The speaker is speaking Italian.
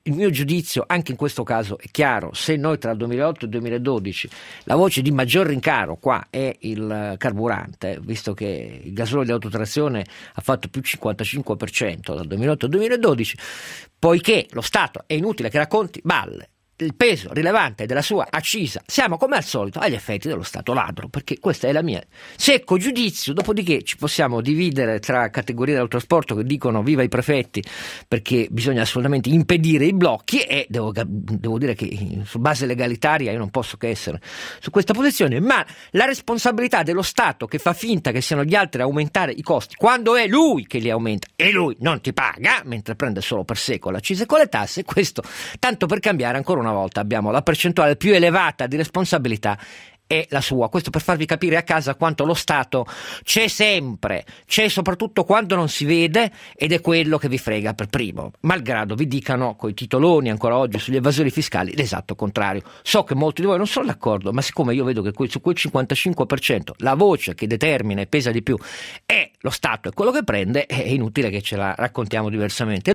il mio giudizio anche in questo caso è chiaro: se noi tra il 2008 e il 2012 la voce di maggior rincaro qua è il carburante, visto che il gasolio di autotrazione ha fatto più 55% dal 2008 al 2012, poiché lo Stato è inutile che racconti balle, il peso rilevante della sua accisa, siamo come al solito agli effetti dello Stato ladro, perché questa è la mia secco giudizio. Dopodiché ci possiamo dividere tra categorie del trasporto che dicono viva i prefetti perché bisogna assolutamente impedire i blocchi, e devo dire che su base legalitaria io non posso che essere su questa posizione, ma la responsabilità dello Stato che fa finta che siano gli altri a aumentare i costi quando è lui che li aumenta e lui non ti paga, mentre prende solo per sé con l'accisa e con le tasse, questo tanto per cambiare ancora una volta abbiamo la percentuale più elevata di responsabilità è la sua. Questo per farvi capire a casa quanto lo Stato c'è sempre, c'è soprattutto quando non si vede, ed è quello che vi frega per primo, malgrado vi dicano coi titoloni ancora oggi sugli evasori fiscali l'esatto contrario. So che molti di voi non sono d'accordo, ma siccome io vedo che su quel 55% la voce che determina e pesa di più è lo Stato e quello che prende, è inutile che ce la raccontiamo diversamente.